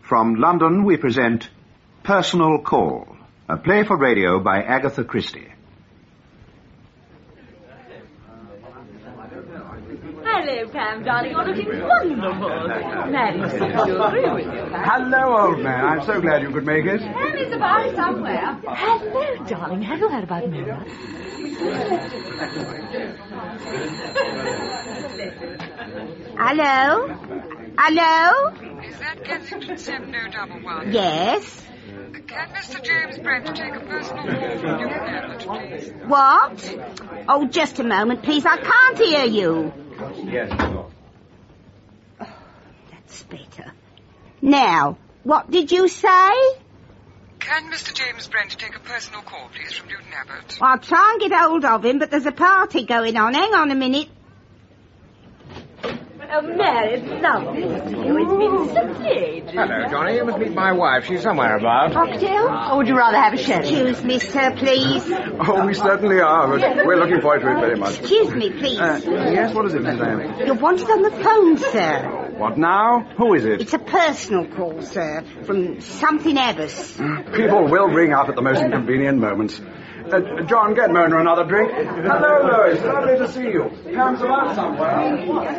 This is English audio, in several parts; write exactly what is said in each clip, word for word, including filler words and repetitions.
From London, we present Personal Call, a play for radio by Agatha Christie. Hello, Pam, darling. You're looking wonderful. Mary seems to agree with you. Hello, old man. I'm so glad you could make it. Pam is about somewhere. Hello, darling. Have you heard about Mira? Hello? Hello? Is that Kensington seven oh one one? Yes? Can Mister James Brent take a personal call from Newton Abbott, please? What? Oh, just a moment, please. I can't hear you. Yes, Oh, that's better. Now, what did you say? Can Mister James Brent take a personal call, please, from Newton Abbott? I'll try and get hold of him, but there's a party going on. Hang on a minute. Oh, Mary, it's lovely to see you. It's been so late. Hello, Johnny. You must meet my wife. She's somewhere about. Cocktail? Or would you rather have a sherry? Excuse me, sir, please. Oh, we certainly are, but we're looking forward to it very much. Excuse me, please. Uh, yes, what is it, Miss Anne? You're wanted on the phone, sir. What now? Who is it? It's a personal call, sir, from something Abbas. People will ring up at the most inconvenient moments. Uh, John, get Mona another drink. Hello, Lois. Lovely to see you. Pam's about somewhere.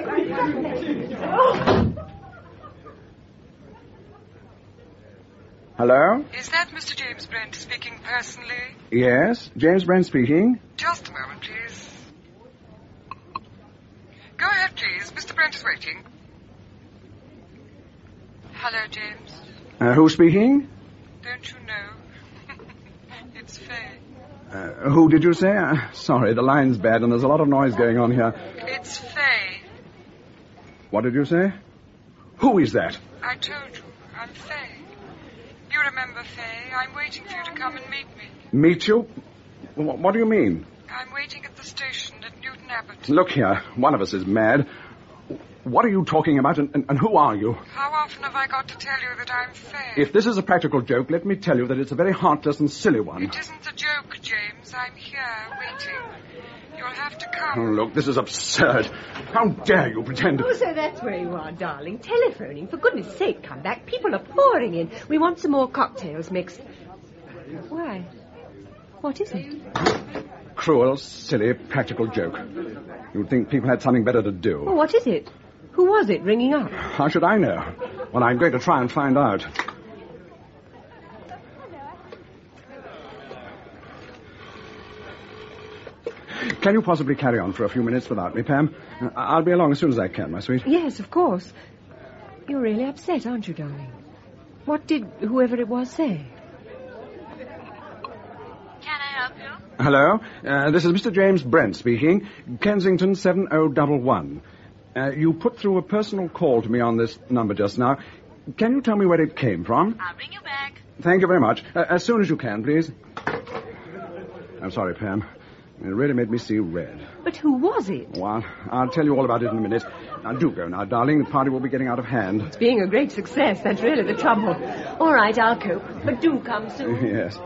Hello? Is that Mister James Brent speaking personally? Yes, James Brent speaking. Just a moment, please. Go ahead, please. Mister Brent is waiting. Hello, James. Uh, who's speaking? Don't you know? It's Faye. Uh, who did you say? Uh, sorry, the line's bad and there's a lot of noise going on here. It's Faye. What did you say? Who is that? I told you. I'm Faye. You remember Faye? I'm waiting for you to come and meet me. Meet you? Wh- What do you mean? I'm waiting at the station at Newton Abbott. Look here, one of us is mad. What are you talking about, and, and, and who are you? How often have I got to tell you that I'm Faye? If this is a practical joke, let me tell you that it's a very heartless and silly one. It isn't a joke, James. I'm here, waiting. You'll have to Oh, come. look, this is absurd. How dare you pretend... Oh, so that's where you are, darling. Telephoning. For goodness sake, come back. People are pouring in. We want some more cocktails mixed. Why? What is it? Cruel, silly, practical joke. You'd think people had something better to do. Oh, what is it? Who was it ringing up? How should I know? Well, I'm going to try and find out. Can you possibly carry on for a few minutes without me, Pam? Uh, I'll be along as soon as I can, my sweet. Yes, of course. You're really upset, aren't you, darling? What did whoever it was say? Can I help you? Hello, uh, this is Mister James Brent speaking, Kensington seven oh one one. Uh, you put through a personal call to me on this number just now. Can you tell me where it came from? I'll bring you back. Thank you very much. Uh, as soon as you can, please. I'm sorry, Pam. It really made me see red. But who was it? Well, I'll tell you all about it in a minute. Now, do go now, darling. The party will be getting out of hand. It's being a great success. That's really the trouble. All right, I'll cope. But do come soon. Yes.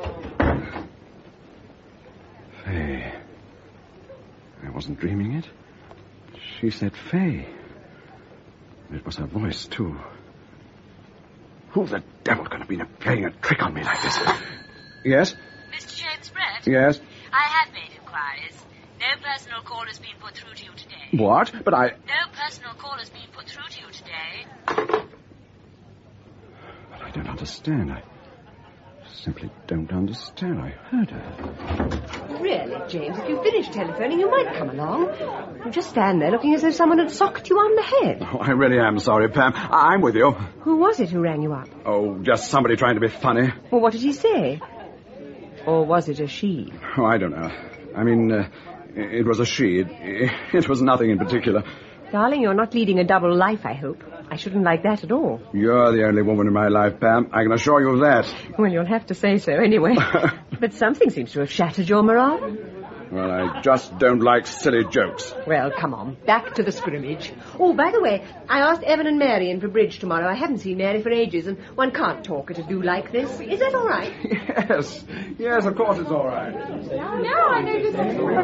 Faye. I wasn't dreaming it. She said Faye. It was her voice, too. Who the devil could have been playing a trick on me like this? Yes? Mister James Brett? Yes? I have made inquiries. No personal call has been put through to you today. What? But I... No personal call has been put through to you today. But I don't understand. I simply don't understand. I heard her. Really, James, if you finish telephoning, you might come along. You just stand there looking as though someone had socked you on the head. Oh, I really am sorry, Pam. I- I'm with you. Who was it who rang you up? Oh, just somebody trying to be funny. Well, what did he say? Or was it a she? Oh, I don't know. I mean, uh, it was a she. It, it was nothing in particular. Darling, you're not leading a double life, I hope. I shouldn't like that at all. You're the only woman in my life, Pam. I can assure you of that. Well, you'll have to say so anyway. But something seems to have shattered your morale. Well, I just don't like silly jokes. Well, come on, back to the scrimmage. Oh, by the way, I asked Evan and Mary in for bridge tomorrow. I haven't seen Mary for ages, and one can't talk at a do like this. Is that all right? Yes, yes, of course it's all right. No, I know just...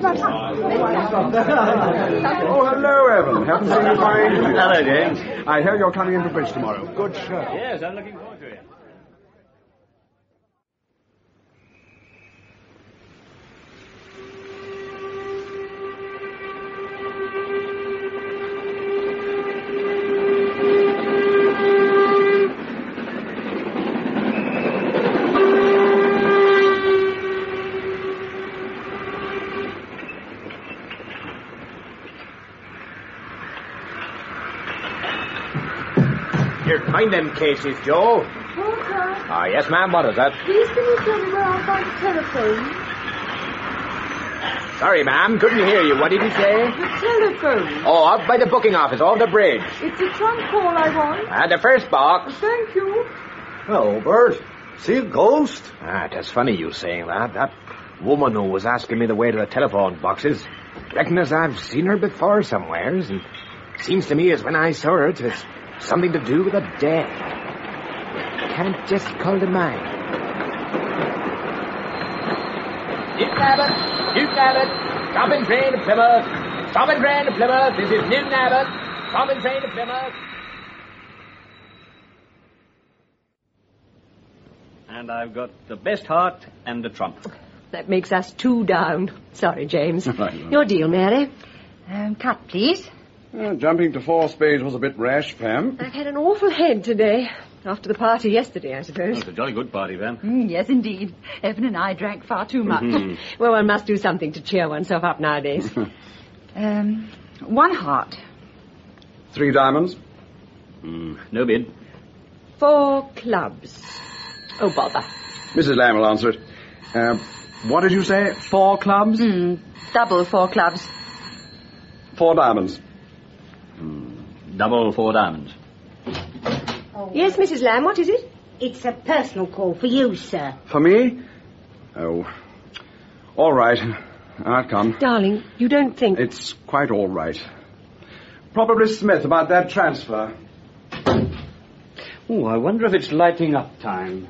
Oh, hello, Evan. Haven't seen you for ages. Hello, James. I hear you're coming in for bridge tomorrow. Good show. Yes, I'm looking forward to it. Find them cases, Joe. Walter. Ah, yes, ma'am. What is that? Please can you tell me where I'll find the telephone? Sorry, ma'am. Couldn't hear you. What did you say? The telephone. Oh, up by the booking office, on the bridge. It's a trunk call I want. Ah, the first box. Thank you. Hello, Bert. See a ghost? Ah, it's funny you saying that. That woman who was asking me the way to the telephone boxes. Reckon as I've seen her before somewheres, and seems to me as when I saw her, it was something to do with the dead. Can't just call to mind. Newton Abbott! Newton Abbott! Stopping train to Plymouth! Stopping train to Plymouth! This is Newton Abbott! Stopping train to Plymouth! And I've got the best heart and the trump. That makes us two down. Sorry, James. Right. Your deal, Mary. Um, cut, please. Uh, jumping to four spades was a bit rash, Pam. I've had an awful head today. After the party yesterday, I suppose. It's a jolly good party, Van. Mm, yes, indeed. Evan and I drank far too much. Well, one must do something to cheer oneself up nowadays. um, one heart. Three diamonds. Mm, no bid. Four clubs. Oh, bother. Missus Lamb will answer it. Uh, what did you say? Four clubs? Mm, double four clubs. Four diamonds. Mm, double four diamonds. Oh. Yes, Missus Lamb, what is it? It's a personal call for you, sir. For me? Oh. All right. I'll come. Darling, you don't think... It's quite all right. Probably Smith about that transfer. Oh, I wonder if it's lighting up time.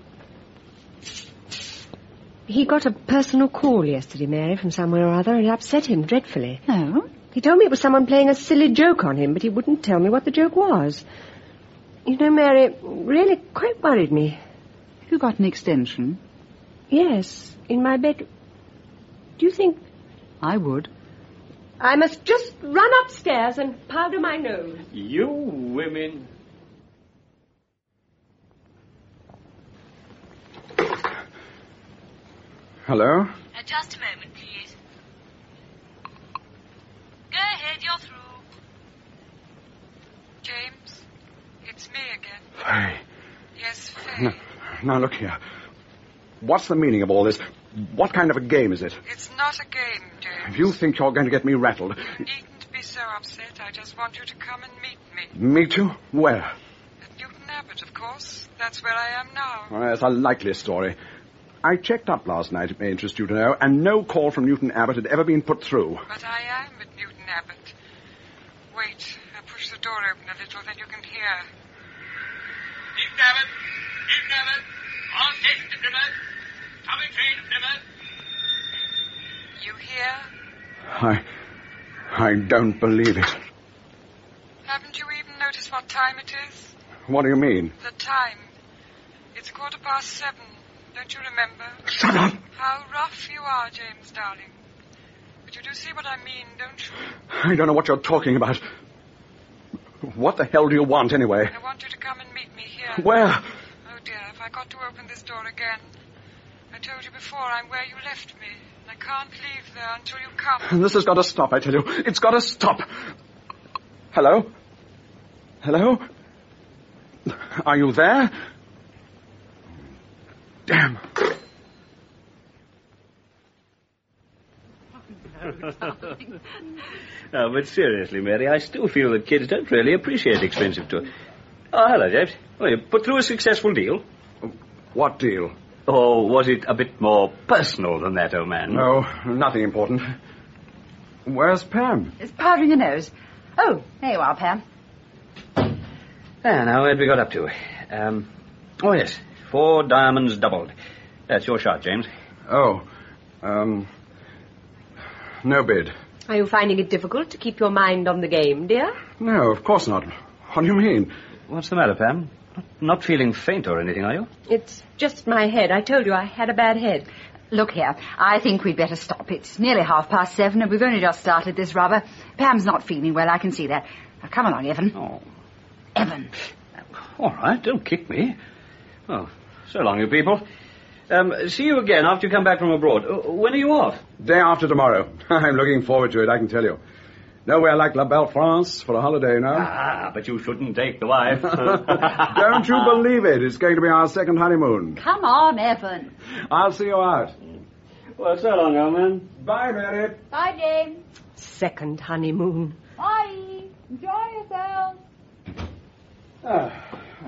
He got a personal call yesterday, Mary, from somewhere or other, and it upset him dreadfully. Oh? He told me it was someone playing a silly joke on him, but he wouldn't tell me what the joke was. You know, Mary, it really quite worried me. You got an extension? Yes, in my bed. Do you think... I would. I must just run upstairs and powder my nose. You women... Hello? Uh, just a moment, please. Go ahead, you're through. James, it's me again. Faye. Yes, Faye. Now, now, look here. What's the meaning of all this? What kind of a game is it? It's not a game, James. If you think you're going to get me rattled... You needn't be so upset. I just want you to come and meet me. Meet you? Where? At Newton Abbott, of course. That's where I am now. Well, that's a likely story. I checked up last night, it may interest you to know, and no call from Newton Abbott had ever been put through. But I am at Newton Abbott. Wait, I'll push the door open a little, then you can hear. Newton Abbott! Newton Abbott! All station to Plymouth! Coming train to Plymouth! You hear? I... I don't believe it. Haven't you even noticed what time it is? What do you mean? The time. It's quarter past seven. Don't you remember? Shut up! How rough you are, James, darling. But you do see what I mean, don't you? I don't know what you're talking about. What the hell do you want, anyway? I want you to come and meet me here. Where? Oh, dear, if I got to open this door again. I told you before, I'm where you left me. I can't leave there until you come. This has got to stop, I tell you. It's got to stop. Hello? Hello? Are you there? Damn. No, but seriously, Mary, I still feel that kids don't really appreciate expensive tours. Oh, hello, James. Well, you put through a successful deal. What deal? Or was it a bit more personal than that, old man? No, nothing important. Where's Pam? It's powdering her nose. Oh, there you are, Pam. Ah, now, where have we got up to? Um, oh, yes. Four diamonds doubled. That's your shot, James. Oh, um, no bid. Are you finding it difficult to keep your mind on the game, dear? No, of course not. What do you mean? What's the matter, Pam? Not, not feeling faint or anything, are you? It's just my head. I told you I had a bad head. Look here, I think we'd better stop. It's nearly half past seven and we've only just started this rubber. Pam's not feeling well, I can see that. Now, come along, Evan. Oh. Evan. All right, don't kick me. Well, so long, you people. Um, see you again after you come back from abroad. Uh, when are you off? Day after tomorrow. I'm looking forward to it, I can tell you. Nowhere like La Belle France for a holiday, no? Ah, but you shouldn't take the wife. Don't you believe it? It's going to be our second honeymoon. Come on, Evan. I'll see you out. Well, so long, old man. Bye, Mary. Bye, James. Second honeymoon. Bye. Enjoy yourself. Ah.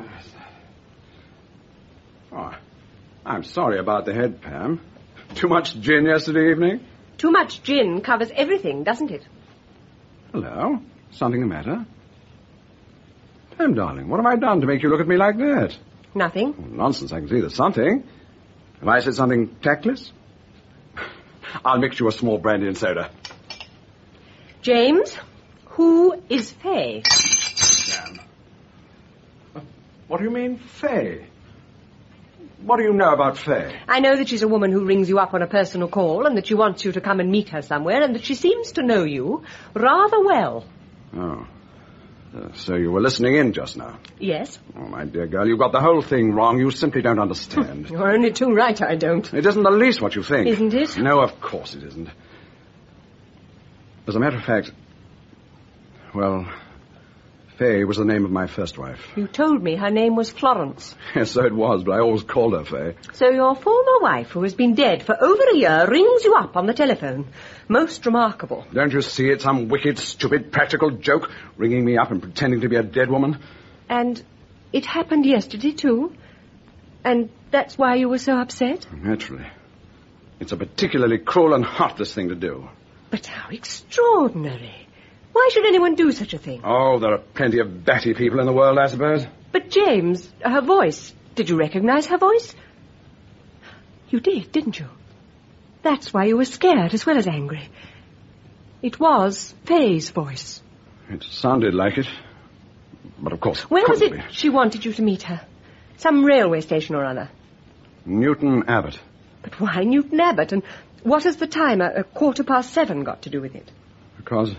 Oh, I'm sorry about the head, Pam. Too much gin yesterday evening? Too much gin covers everything, doesn't it? Hello? Something the matter? Pam, darling, what have I done to make you look at me like that? Nothing. Oh, nonsense, I can see there's something. Have I said something tactless? I'll mix you a small brandy and soda. James, who is Faye? Pam. What do you mean, Faye? What do you know about Faye? I know that she's a woman who rings you up on a personal call and that she wants you to come and meet her somewhere and that she seems to know you rather well. Oh. Uh, so you were listening in just now? Yes. Oh, my dear girl, you've got the whole thing wrong. You simply don't understand. You're only too right I don't. It isn't the least what you think. Isn't it? No, of course it isn't. As a matter of fact, well, Faye was the name of my first wife. You told me her name was Florence. Yes, so it was, but I always called her Faye. So your former wife, who has been dead for over a year, rings you up on the telephone. Most remarkable. Don't you see it's some wicked, stupid, practical joke, ringing me up and pretending to be a dead woman? And it happened yesterday, too? And that's why you were so upset? Naturally. It's a particularly cruel and heartless thing to do. But how extraordinary. Why should anyone do such a thing? Oh, there are plenty of batty people in the world, I suppose. But, James, her voice. Did you recognize her voice? You did, didn't you? That's why you were scared as well as angry. It was Faye's voice. It sounded like it. But, of course, Where was it be. she wanted you to meet her? Some railway station or other? Newton Abbot. But why Newton Abbot? And what has the time, a, a quarter past seven, got to do with it? Because...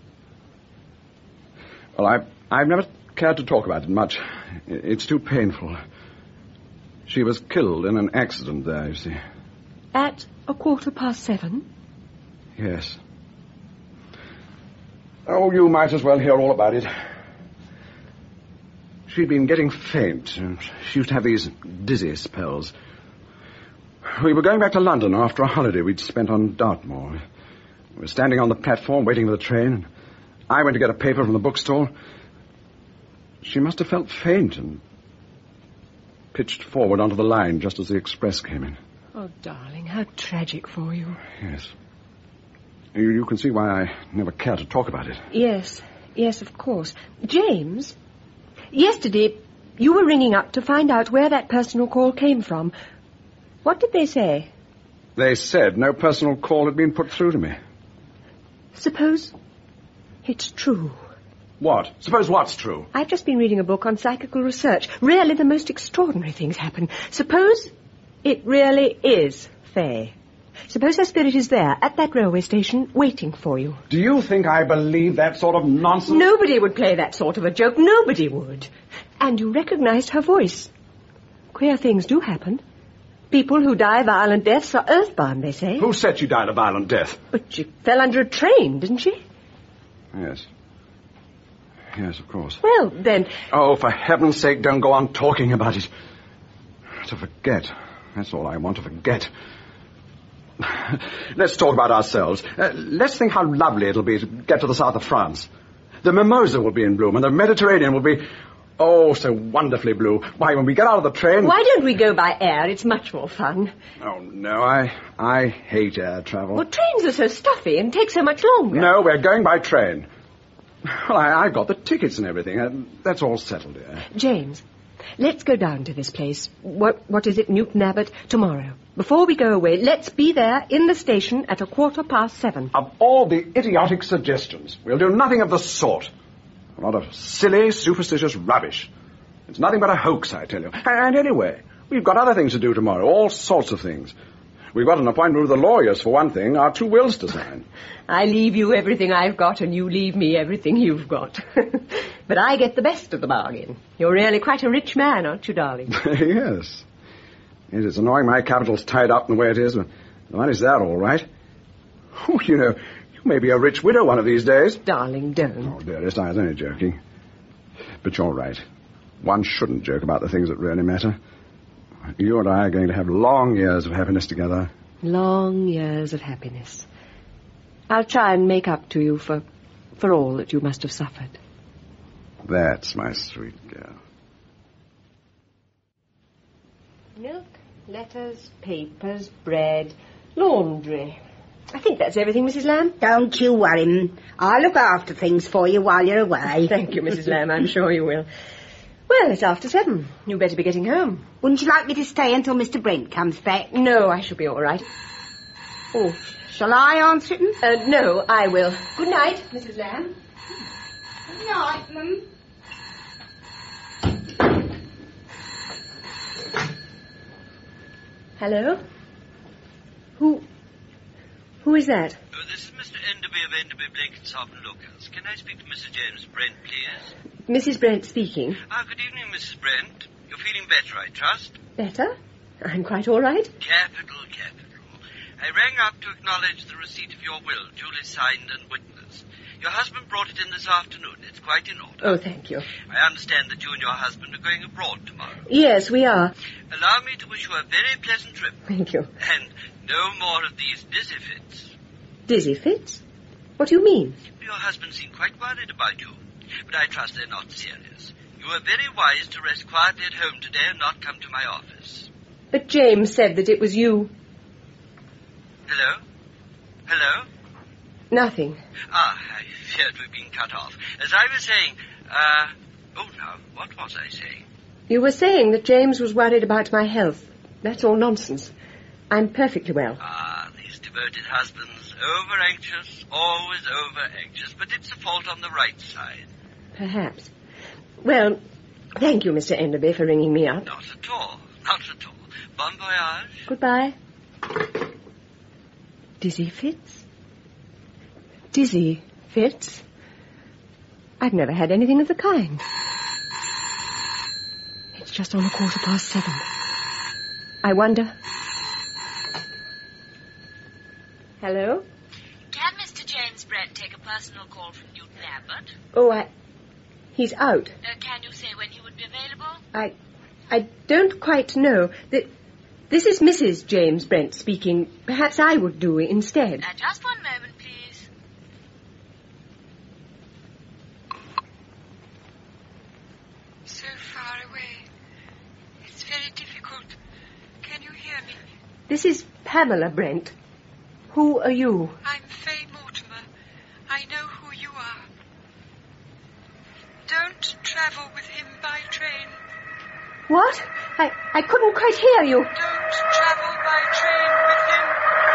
Well, I've, I've never cared to talk about it much. It's too painful. She was killed in an accident there, you see. At a quarter past seven? Yes. Oh, you might as well hear all about it. She'd been getting faint, and she used to have these dizzy spells. We were going back to London after a holiday we'd spent on Dartmoor. We were standing on the platform waiting for the train, and I went to get a paper from the bookstore. She must have felt faint and pitched forward onto the line just as the express came in. Oh, darling, how tragic for you. Yes. You, you can see why I never care to talk about it. Yes, yes, of course. James, yesterday you were ringing up to find out where that personal call came from. What did they say? They said no personal call had been put through to me. Suppose it's true. What? Suppose what's true? I've just been reading a book on psychical research. Really, the most extraordinary things happen. Suppose it really is Faye. Suppose her spirit is there, at that railway station, waiting for you. Do you think I believe that sort of nonsense? Nobody would play that sort of a joke. Nobody would. And you recognized her voice. Queer things do happen. People who die violent deaths are earthbound, they say. Who said she died a violent death? But she fell under a train, didn't she? Yes. Yes, of course. Well, then... Oh, for heaven's sake, don't go on talking about it. To forget. That's all I want, to forget. Let's talk about ourselves. Uh, let's think how lovely it'll be to get to the south of France. The mimosa will be in bloom, and the Mediterranean will be... Oh, so wonderfully blue. Why, when we get out of the train... Why don't we go by air? It's much more fun. Oh, no, I I hate air travel. Well, trains are so stuffy and take so much longer. No, we're going by train. Well, I, I've got the tickets and everything. Uh, that's all settled, dear. James, let's go down to this place. What What is it, Newton Abbot? Tomorrow. Before we go away, let's be there in the station at a quarter past seven. Of all the idiotic suggestions, we'll do nothing of the sort. A lot of silly, superstitious rubbish. It's nothing but a hoax, I tell you. And anyway, we've got other things to do tomorrow, all sorts of things. We've got an appointment with the lawyers, for one thing, our two wills to sign. I leave you everything I've got, and you leave me everything you've got. But I get the best of the bargain. You're really quite a rich man, aren't you, darling? Yes. Yes, it's annoying my capital's tied up in the way it is, but the money's there all right. Oh, you know, you may be a rich widow one of these days. Darling, don't. Oh, dearest, I was only joking. But you're right. One shouldn't joke about the things that really matter. You and I are going to have long years of happiness together. Long years of happiness. I'll try and make up to you for, for all that you must have suffered. That's my sweet girl. Milk, letters, papers, bread, laundry. I think that's everything, Missus Lamb. Don't you worry. I'll look after things for you while you're away. Thank you, Missus Lamb. I'm sure you will. Well, it's after seven. You better be getting home. Wouldn't you like me to stay until Mister Brent comes back? No, I shall be all right. Oh, shall I answer him? Uh, no, I will. Good night, Missus Lamb. Good night, Mum. Hello? Who... Who is that? Oh, this is Mister Enderby of Enderby, Blenkinsop and Lucas. Can I speak to Missus James Brent, please? Missus Brent speaking. Ah, good evening, Missus Brent. You're feeling better, I trust? Better? I'm quite all right. Capital, capital. I rang up to acknowledge the receipt of your will, duly signed and witnessed. Your husband brought it in this afternoon. It's quite in order. Oh, thank you. I understand that you and your husband are going abroad tomorrow. Yes, we are. Allow me to wish you a very pleasant trip. Thank you. And no more of these dizzy fits. Dizzy fits? What do you mean? Your husband seemed quite worried about you, but I trust they're not serious. You were very wise to rest quietly at home today and not come to my office. But James said that it was you. Hello? Hello? Nothing. Ah, I feared we'd been cut off. As I was saying, uh... Oh, now, what was I saying? You were saying that James was worried about my health. That's all nonsense. I'm perfectly well. Ah, these devoted husbands, over-anxious, always over-anxious, but it's a fault on the right side. Perhaps. Well, thank you, Mister Enderby, for ringing me up. Not at all, not at all. Bon voyage. Goodbye. Dizzy fits? Dizzy fits? I've never had anything of the kind. It's just on a quarter past seven. I wonder... Hello? Can Mister James Brent take a personal call from Newton Abbot? Oh, I... He's out. Uh, can you say when he would be available? I... I don't quite know. The, this is Missus James Brent speaking. Perhaps I would do instead. Uh, just one moment, please. So far away. It's very difficult. Can you hear me? This is Pamela Brent. Who are you? I'm Fay Mortimer. I know who you are. Don't travel with him by train. What? I, I couldn't quite hear you. Don't travel by train with him.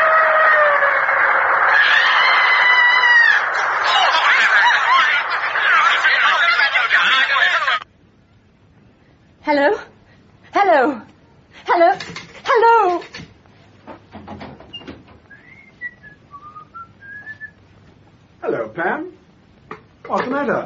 Hello? Hello? Hello? Hello? Hello, Pam. What's the matter?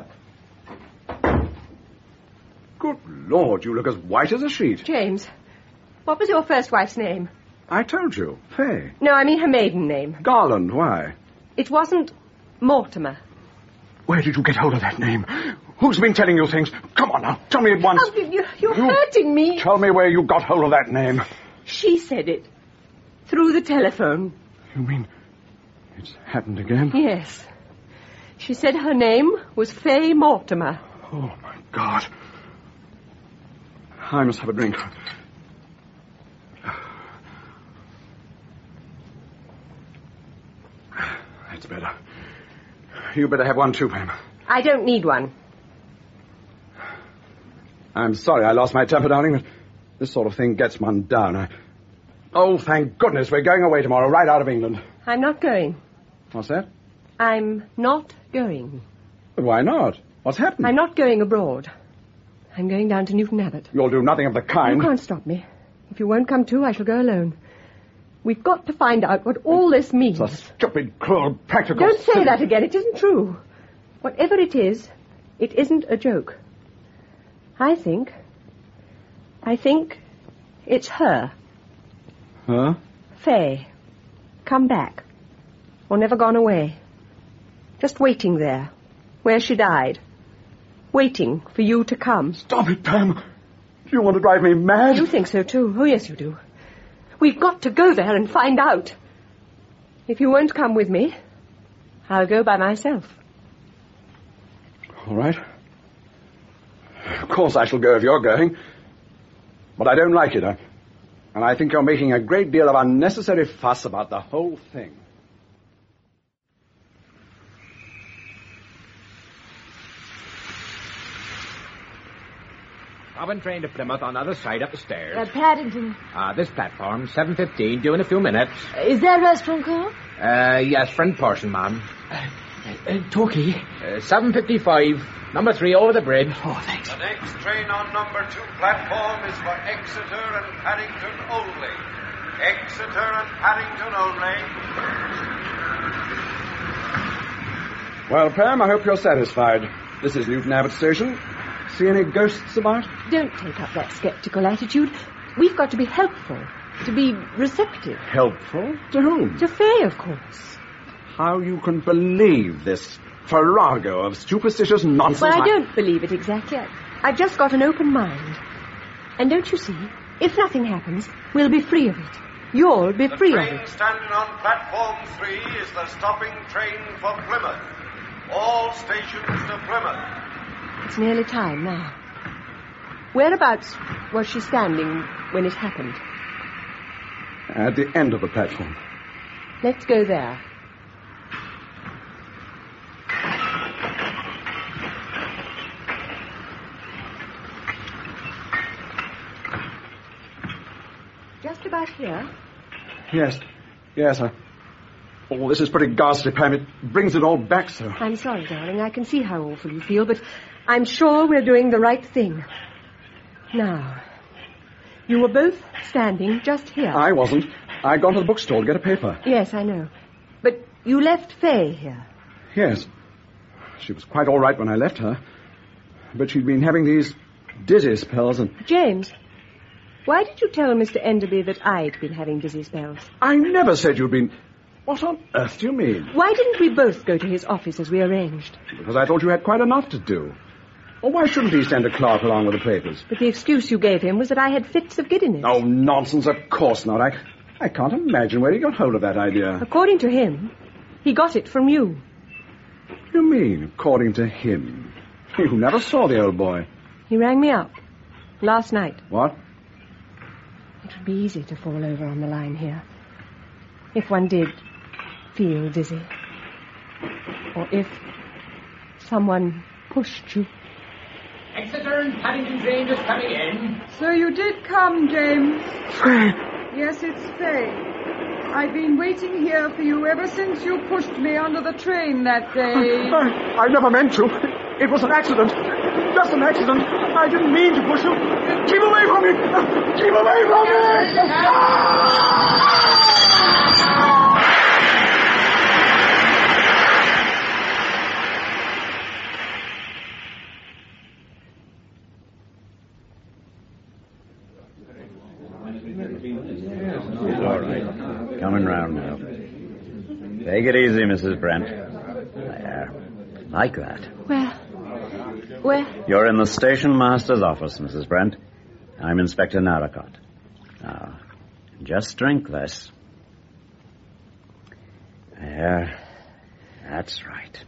Good Lord, you look as white as a sheet. James, what was your first wife's name? I told you, Fay. No, I mean her maiden name. Garland, why? It wasn't Mortimer. Where did you get hold of that name? Who's been telling you things? Come on now, tell me at once. Oh, you, you're you, hurting me. Tell me where you got hold of that name. She said it. Through the telephone. You mean it's happened again? Yes. She said her name was Fay Mortimer. Oh, my God. I must have a drink. That's better. You better have one too, Pam. I don't need one. I'm sorry I lost my temper, darling, but this sort of thing gets one down. I... Oh, thank goodness we're going away tomorrow, right out of England. I'm not going. What's that? I'm not going. But why not? What's happened? I'm not going abroad. I'm going down to Newton Abbot. You'll do nothing of the kind. You can't stop me. If you won't come too, I shall go alone. We've got to find out what all this means. It's a stupid, cruel, practical... Don't say silly... that again. It isn't true. Whatever it is, it isn't a joke. I think... I think it's her. Huh? Faye. Come back. Or never gone away. Just waiting there, where she died. Waiting for you to come. Stop it, Pam. You want to drive me mad? You think so, too. Oh, yes, you do. We've got to go there and find out. If you won't come with me, I'll go by myself. All right. Of course I shall go if you're going. But I don't like it. I, and I think you're making a great deal of unnecessary fuss about the whole thing. Robin train to Plymouth on the other side up the stairs. Uh, Paddington. Uh, this platform, seven fifteen, due in a few minutes. Is that restaurant call? Uh, yes, friend portion, ma'am. Uh, uh, Torquay? Uh, seven fifty-five, number three over the bridge. Oh, thanks. The next train on number two platform is for Exeter and Paddington only. Exeter and Paddington only. Well, Pam, I hope you're satisfied. This is Newton Abbot Station. See any ghosts about? Don't take up that sceptical attitude. We've got to be helpful, to be receptive. Helpful? To whom? To Faye, of course. How you can believe this farrago of superstitious nonsense. Well, I don't believe it exactly. I, I've just got an open mind. And don't you see, if nothing happens, we'll be free of it. You'll be free of it. The train standing on platform three is the stopping train for Plymouth. All stations to Plymouth. It's nearly time now. Whereabouts was she standing when it happened? At the end of the platform. Let's go there. Just about here? Yes. Yes, I... Oh, this is pretty ghastly, Pam. It brings it all back so. I'm sorry, darling. I can see how awful you feel, but I'm sure we're doing the right thing. Now, you were both standing just here. I wasn't. I gone to the bookstore to get a paper. Yes, I know. But you left Faye here. Yes. She was quite all right when I left her. But she'd been having these dizzy spells and... James, why did you tell Mister Enderby that I'd been having dizzy spells? I never said you'd been... What on earth do you mean? Why didn't we both go to his office as we arranged? Because I thought you had quite enough to do. Or why shouldn't he send a clerk along with the papers? But the excuse you gave him was that I had fits of giddiness. Oh, nonsense. Of course not. I, I can't imagine where he got hold of that idea. According to him, he got it from you. What do you mean, according to him? You never saw the old boy. He rang me up last night. What? It would be easy to fall over on the line here. If one did feel dizzy. Or if someone pushed you. Exeter and Paddington train just coming in. So you did come, James. Faye! Yes, it's Faye. I've been waiting here for you ever since you pushed me under the train that day. I, I never meant to. It was an accident. Just an accident. I didn't mean to push you. Keep away from me! Keep away from me! All right. Coming round now. Take it easy, Missus Brent. There. Like that. Where? Where? You're in the station master's office, Missus Brent. I'm Inspector Narracott. Now, just drink this. There. That's right.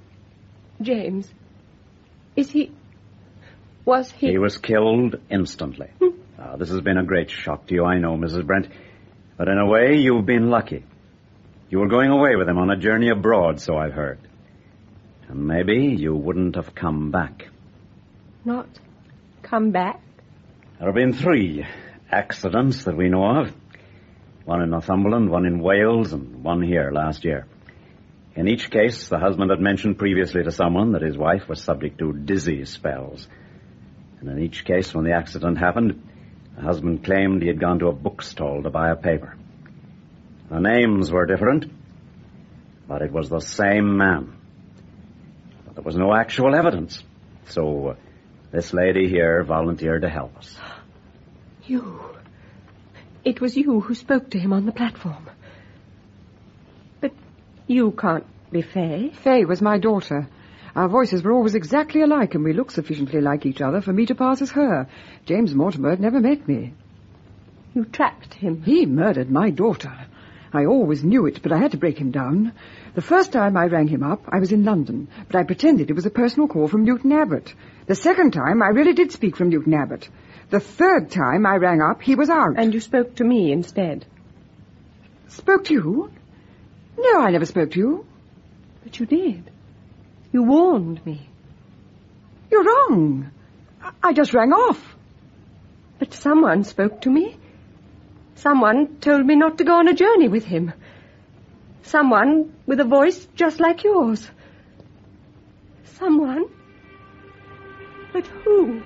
James. Is he... Was he... He was killed instantly. Ah, this has been a great shock to you, I know, Missus Brent. But in a way, you've been lucky. You were going away with him on a journey abroad, so I've heard. And maybe you wouldn't have come back. Not come back? There have been three accidents that we know of. One in Northumberland, one in Wales, and one here last year. In each case, the husband had mentioned previously to someone that his wife was subject to dizzy spells. And in each case, when the accident happened, the husband claimed he had gone to a bookstall to buy a paper. The names were different, but it was the same man. But there was no actual evidence, so uh, this lady here volunteered to help us. You. It was you who spoke to him on the platform. But you can't be Fay. Fay was my daughter. Our voices were always exactly alike, and we looked sufficiently like each other for me to pass as her. James Mortimer had never met me. You trapped him. He murdered my daughter. I always knew it, but I had to break him down. The first time I rang him up, I was in London, but I pretended it was a personal call from Newton Abbot. The second time, I really did speak from Newton Abbot. The third time I rang up, he was out. And you spoke to me instead? Spoke to you? No, I never spoke to you. But you did. You warned me. You're wrong. I just rang off. But someone spoke to me. Someone told me not to go on a journey with him. Someone with a voice just like yours. Someone? But who?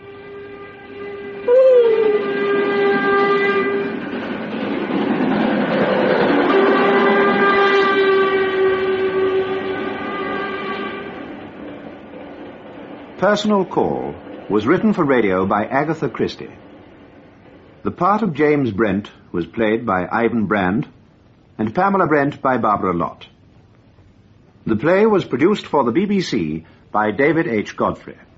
Who? Personal Call was written for radio by Agatha Christie. The part of James Brent was played by Ivan Brand, and Pamela Brent by Barbara Lott. The play was produced for the B B C by David H. Godfrey.